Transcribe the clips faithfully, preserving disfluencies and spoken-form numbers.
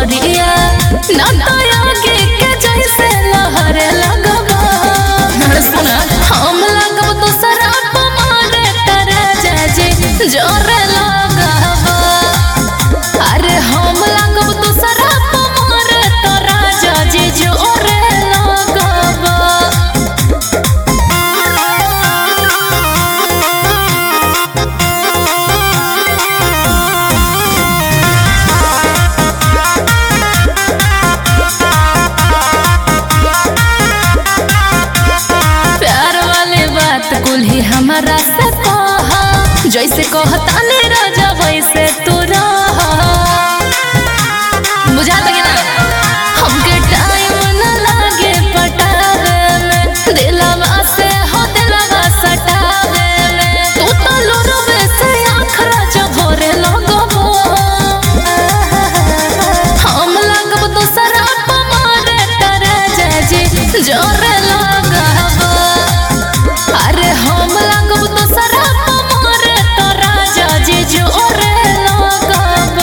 जहरिया ना तो आगे के जैसे लहरे लगबा सुना हम लगब तो शराब मारे तेरे जाजे जोरे लगबा अरे हम लगब तो शराब मारे तोरा जाजे जोरे लगबा कुल ही हमारा से कहा जैसे कहता ने राजा वैसे तू रहा बुझा लगे ना हमके टाइम न लागे पटावे में दिलवा से हो दिलवा सटावे में तू तो लोरवे से आखरा जब भोरे लगबो हम लगब तो शराब मारे तेरे जाजी जोरे लगबो अरे हम लगब तो शराब मारे तोरा जाजे जोरे लगबा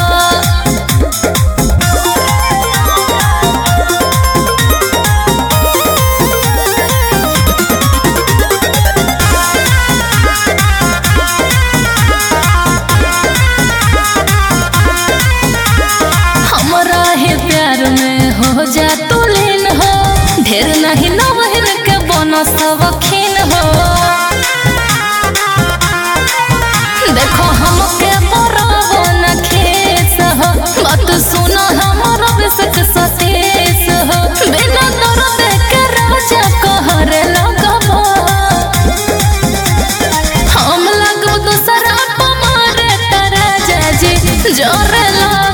हमरा है प्यार में हो जा तू लीन हो ढेर नहीं नवहिन के बनो सवखीन हो देखो हमके बराबो न खेस हो बात सुनो हमारा बिसक सतीस हो बिना दर्द के राजा कहरे लगबो हम लगब तो शराब मारे तेरे जाजी जोरे लगबो।